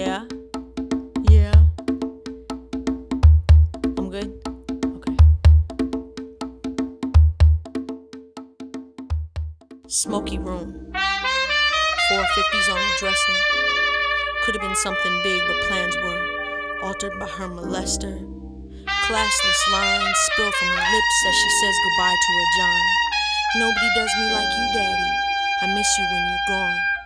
Yeah? Yeah. I'm good? Okay. Smoky room. 450s on the dresser. Could have been something big, but plans were altered by her molester. Classless lines spill from her lips as she says goodbye to her John. Nobody does me like you, Daddy. I miss you when you're gone.